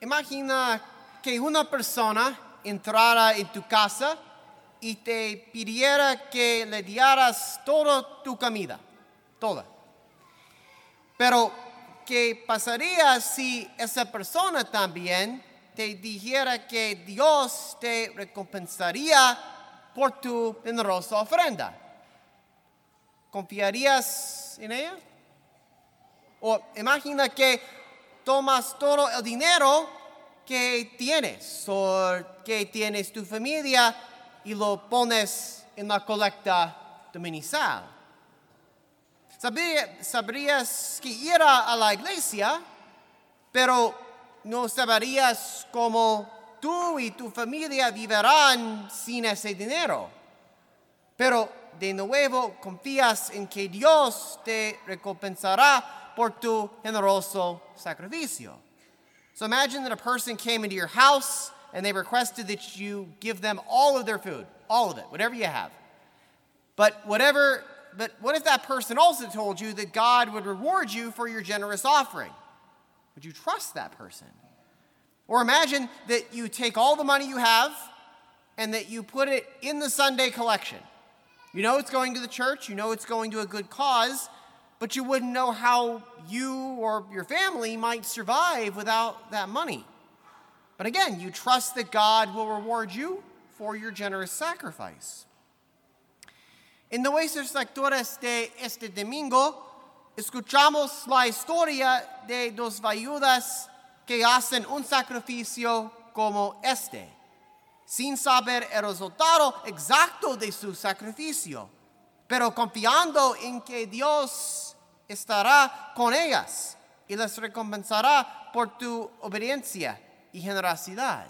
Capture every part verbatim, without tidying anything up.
imagina que una persona entrara en tu casa y te pidiera que le dieras toda tu comida, toda. Pero, ¿qué pasaría si esa persona también te dijera que Dios te recompensaría por tu generosa ofrenda? ¿Confiarías en ella? O imagina que tomas todo el dinero que tienes o que tienes tu familia y lo pones en la colecta dominical. Sabrías que ir a la iglesia, pero no sabrías cómo tú y tu familia vivirán sin ese dinero. Pero de nuevo confías en que Dios te recompensará por tu generoso sacrificio. So imagine that a person came into your house and they requested that you give them all of their food, all of it, whatever you have. But whatever, but what if that person also told you that God would reward you for your generous offering? Would you trust that person? Or imagine that you take all the money you have and that you put it in the Sunday collection. You know it's going to the church, you know it's going to a good cause, but you wouldn't know how you or your family might survive without that money. But again, you trust that God will reward you for your generous sacrifice. En nuestros lecturas de este domingo, escuchamos la historia de dos viudas que hacen un sacrificio como este, sin saber el resultado exacto de su sacrificio, pero confiando en que Dios estará con ellas y les recompensará por tu obediencia y generosidad.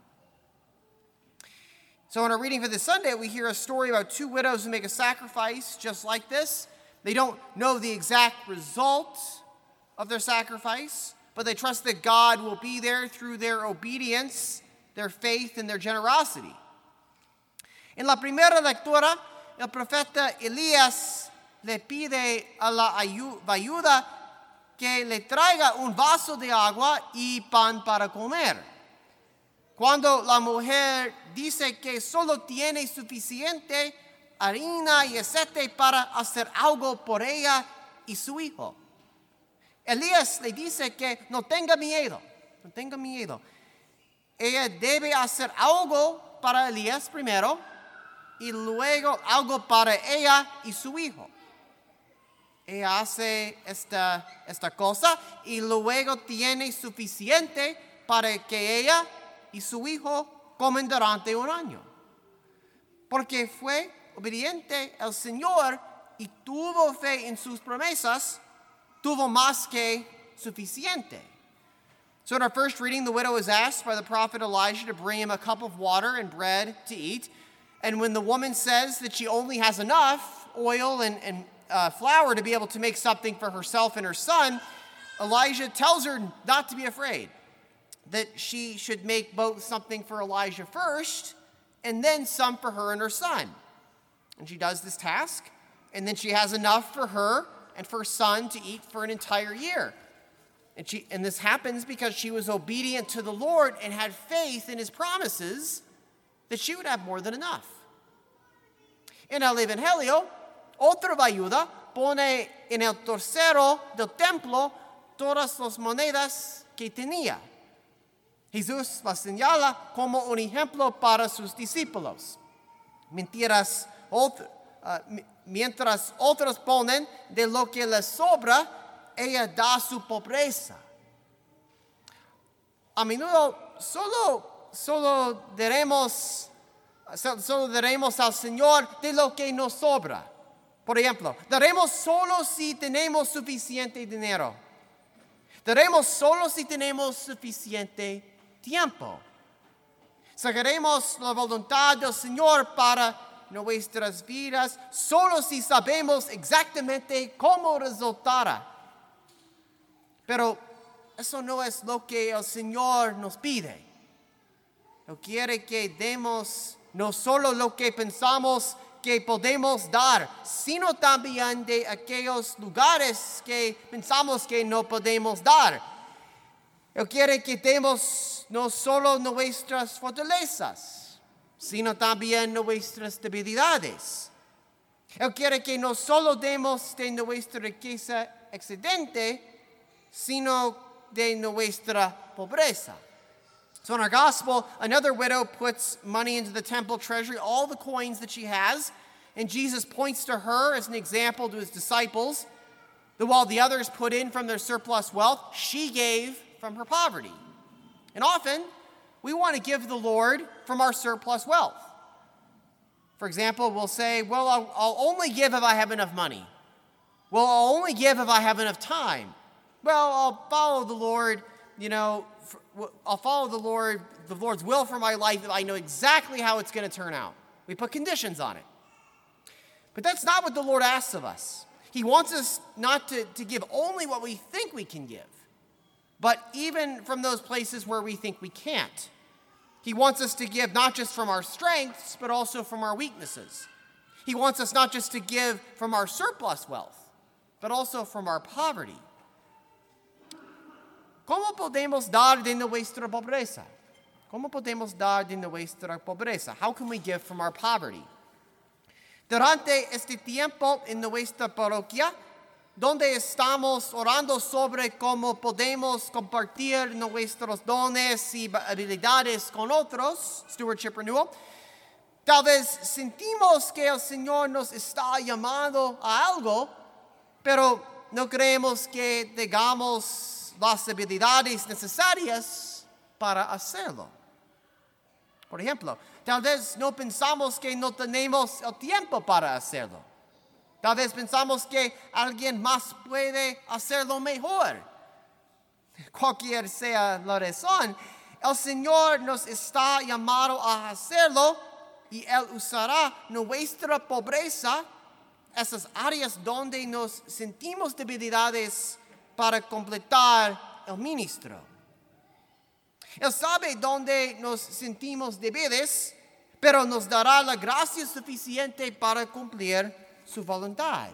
So in our reading for this Sunday, we hear a story about two widows who make a sacrifice just like this. They don't know the exact result of their sacrifice, but they trust that God will be there through their obedience, their faith, and their generosity. En la primera lectura, el profeta Elías le pide a la viuda que le traiga un vaso de agua y pan para comer. Cuando la mujer dice que solo tiene suficiente harina y aceite para hacer algo por ella y su hijo, Elías le dice que no tenga miedo, no tenga miedo. Ella debe hacer algo para Elías primero y luego algo para ella y su hijo. Ella hace esta, esta cosa y luego tiene suficiente para que ella y su hijo comen durante un año. Porque fue obediente al Señor y tuvo fe en sus promesas, tuvo más que suficiente. So in our first reading, the widow is asked by the prophet Elijah to bring him a cup of water and bread to eat. And when the woman says that she only has enough oil and, and uh, flour to be able to make something for herself and her son, Elijah tells her not to be afraid, that she should make both something for Elijah first and then some for her and her son. And she does this task, and then she has enough for her and for her son to eat for an entire year. And, she, and this happens because she was obedient to the Lord and had faith in his promises that she would have more than enough. En el Evangelio, otra viuda pone en el trasero del templo todas las monedas que tenía. Jesús la señala como un ejemplo para sus discípulos. Mientras, otro, uh, mientras otros ponen de lo que les sobra, ella da su pobreza. A menudo solo, solo daremos, solo daremos al Señor de lo que nos sobra. Por ejemplo, daremos solo si tenemos suficiente dinero. Daremos solo si tenemos suficiente tiempo. Sacaremos la voluntad del Señor para nuestras vidas solo si sabemos exactamente cómo resultará. Pero eso no es lo que el Señor nos pide. Él quiere que demos no solo lo que pensamos que podemos dar, sino también de aquellos lugares que pensamos que no podemos dar. Él quiere que demos no solo nuestras fortalezas, sino también nuestras debilidades. Él quiere que no solo demos de nuestra riqueza excedente, sino de nuestra pobreza. So in our gospel, another widow puts money into the temple treasury, all the coins that she has, and Jesus points to her as an example to his disciples, that while the others put in from their surplus wealth, she gave from her poverty. And often, we want to give the Lord from our surplus wealth. For example, we'll say, well, I'll, I'll only give if I have enough money. Well, I'll only give if I have enough time. Well, I'll follow the Lord, you know, for, I'll follow the Lord, the Lord's will for my life if I know exactly how it's going to turn out. We put conditions on it. But that's not what the Lord asks of us. He wants us not to, to give only what we think we can give, but even from those places where we think we can't. He wants us to give not just from our strengths, but also from our weaknesses. He wants us not just to give from our surplus wealth, but also from our poverty. ¿Cómo podemos dar de nuestra pobreza? ¿Cómo podemos dar de nuestra pobreza? How can we give from our poverty? Durante este tiempo en nuestra parroquia, donde estamos orando sobre cómo podemos compartir nuestros dones y habilidades con otros, Stewardship Renewal, tal vez sentimos que el Señor nos está llamando a algo, pero no creemos que tengamos las habilidades necesarias para hacerlo. Por ejemplo, tal vez no pensamos que no tenemos el tiempo para hacerlo. Tal vez pensamos que alguien más puede hacerlo mejor. Cualquier sea la razón, el Señor nos está llamado a hacerlo y Él usará nuestra pobreza, esas áreas donde nos sentimos debilidades, para completar el ministro. Él sabe dónde nos sentimos débiles, pero nos dará la gracia suficiente para cumplir su voluntad.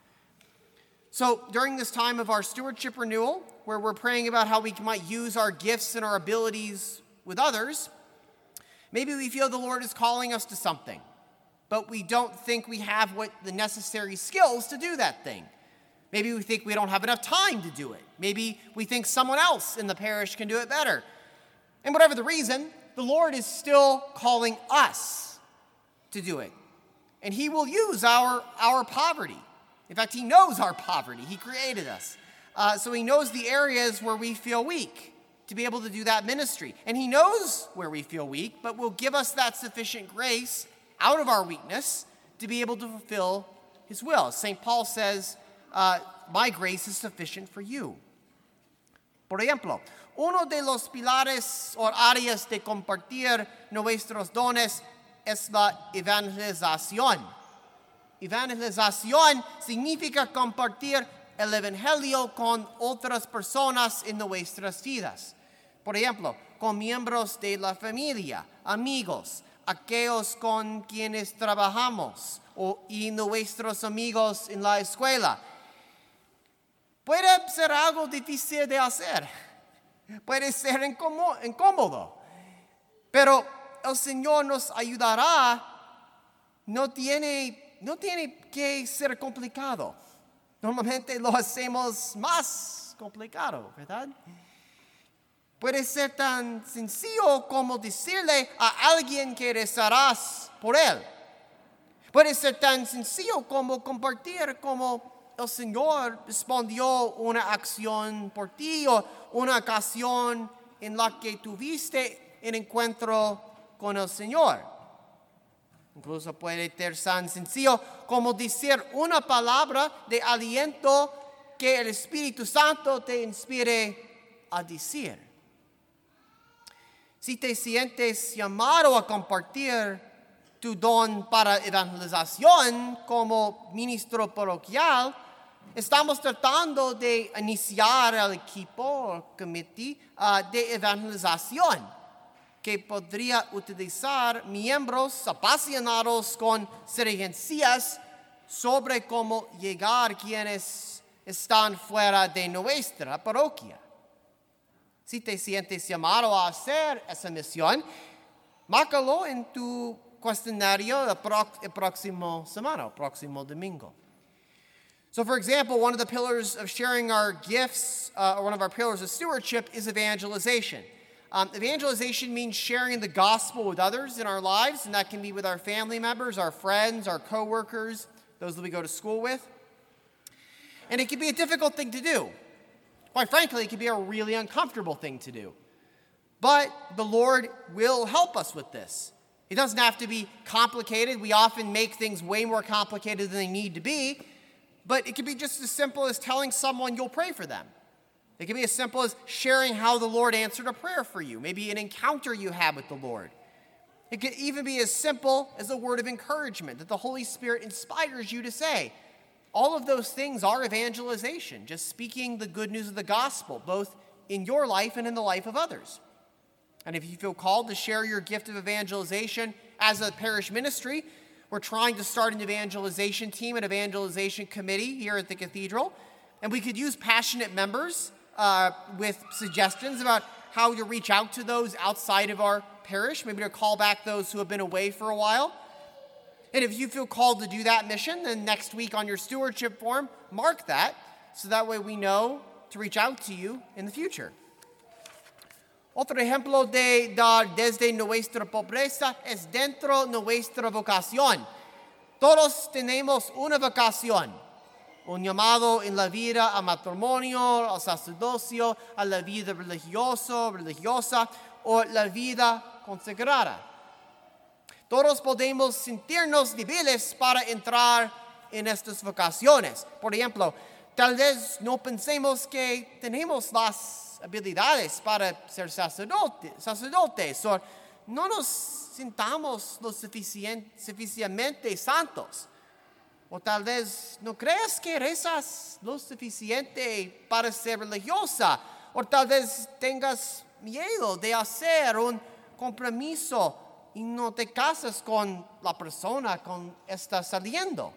So during this time of our stewardship renewal, where we're praying about how we might use our gifts and our abilities with others, maybe we feel the Lord is calling us to something, but we don't think we have what the necessary skills to do that thing. Maybe we think we don't have enough time to do it. Maybe we think someone else in the parish can do it better. And whatever the reason, the Lord is still calling us to do it. And He will use our, our poverty. In fact, He knows our poverty. He created us. Uh, so He knows the areas where we feel weak to be able to do that ministry. And He knows where we feel weak, but will give us that sufficient grace out of our weakness to be able to fulfill His will. Saint Paul says, uh, my grace is sufficient for you. Por ejemplo, uno de los pilares o áreas de compartir nuestros dones es la evangelización. Evangelización significa compartir el evangelio con otras personas en nuestras vidas. Por ejemplo, con miembros de la familia, amigos, aquellos con quienes trabajamos o, y nuestros amigos en la escuela. Puede ser algo difícil de hacer. Puede ser incómodo. Pero el Señor nos ayudará. No tiene, no tiene que ser complicado. Normalmente lo hacemos más complicado, ¿verdad? Puede ser tan sencillo como decirle a alguien que rezarás por él. Puede ser tan sencillo como compartir como el Señor respondió una acción por ti o una ocasión en la que tuviste un encuentro con el Señor. Incluso puede ser tan sencillo como decir una palabra de aliento que el Espíritu Santo te inspire a decir. Si te sientes llamado a compartir tu don para evangelización como ministro parroquial, estamos tratando de iniciar el equipo o comité uh, de evangelización que podría utilizar miembros apasionados con sugerencias sobre cómo llegar a quienes están fuera de nuestra parroquia. Si te sientes llamado a hacer esa misión, márcalo en tu cuestionario el, pro- el próximo semana, el próximo domingo. So, for example, one of the pillars of sharing our gifts, uh, or one of our pillars of stewardship, is evangelization. Um, evangelization means sharing the gospel with others in our lives, and that can be with our family members, our friends, our coworkers, those that we go to school with. And it can be a difficult thing to do. Quite frankly, it can be a really uncomfortable thing to do. But the Lord will help us with this. It doesn't have to be complicated. We often make things way more complicated than they need to be. But it can be just as simple as telling someone you'll pray for them. It can be as simple as sharing how the Lord answered a prayer for you, maybe an encounter you had with the Lord. It can even be as simple as a word of encouragement that the Holy Spirit inspires you to say. All of those things are evangelization, just speaking the good news of the gospel, both in your life and in the life of others. And if you feel called to share your gift of evangelization as a parish ministry, we're trying to start an evangelization team, an evangelization committee here at the cathedral. And we could use passionate members uh, with suggestions about how to reach out to those outside of our parish, maybe to call back those who have been away for a while. And if you feel called to do that mission, then next week on your stewardship form, mark that, so that way we know to reach out to you in the future. Otro ejemplo de dar desde nuestra pobreza es dentro de nuestra vocación. Todos tenemos una vocación, un llamado en la vida al matrimonio, al sacerdocio, a la vida religiosa, religiosa o la vida consagrada. Todos podemos sentirnos débiles para entrar en estas vocaciones. Por ejemplo, tal vez no pensemos que tenemos las habilidades para ser sacerdote, sacerdotes, o no nos sintamos lo suficient, suficientemente santos. O tal vez no creas que rezas lo suficiente para ser religiosa. O tal vez tengas miedo de hacer un compromiso y no te casas con la persona con que estás saliendo.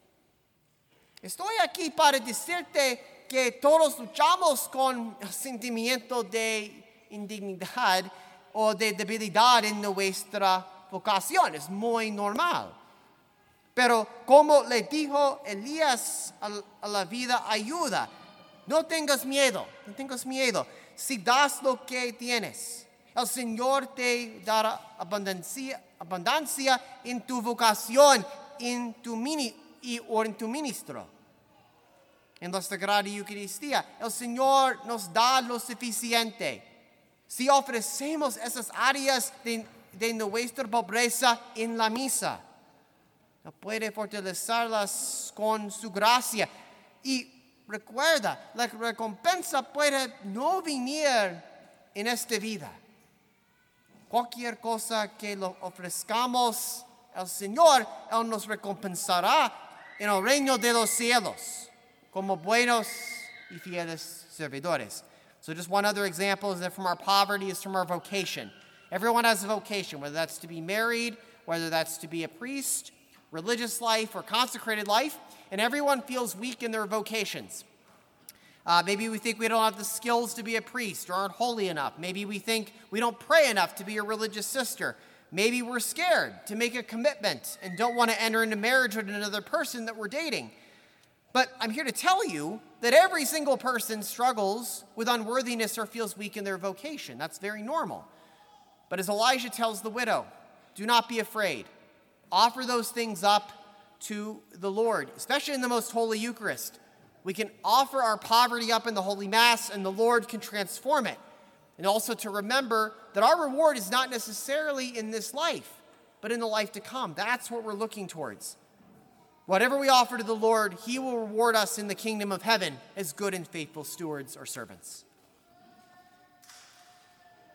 Estoy aquí para decirte que todos luchamos con el sentimiento de indignidad o de debilidad en nuestra vocación. Es muy normal. Pero como le dijo Elías a la vida, ayuda. No tengas miedo, no tengas miedo. Si das lo que tienes, el Señor te dará abundancia, abundancia en tu vocación en tu mini, y, o en tu ministro. En la Sagrada Eucaristía, el Señor nos da lo suficiente. Si ofrecemos esas áreas de, de nuestra pobreza en la misa, Él puede fortalecerlas con su gracia. Y recuerda, la recompensa puede no venir en esta vida. Cualquier cosa que lo ofrezcamos al Señor, Él nos recompensará en el reino de los cielos como buenos y fieles servidores. So just one other example is that from our poverty is from our vocation. Everyone has a vocation, whether that's to be married, whether that's to be a priest, religious life, or consecrated life, and everyone feels weak in their vocations. Uh, maybe we think we don't have the skills to be a priest or aren't holy enough. Maybe we think we don't pray enough to be a religious sister. Maybe we're scared to make a commitment and don't want to enter into marriage with another person that we're dating. But I'm here to tell you that every single person struggles with unworthiness or feels weak in their vocation. That's very normal. But as Elijah tells the widow, do not be afraid. Offer those things up to the Lord, especially in the most holy Eucharist. We can offer our poverty up in the Holy Mass, and the Lord can transform it. And also to remember that our reward is not necessarily in this life, but in the life to come. That's what we're looking towards. Whatever we offer to the Lord, He will reward us in the kingdom of heaven as good and faithful stewards or servants.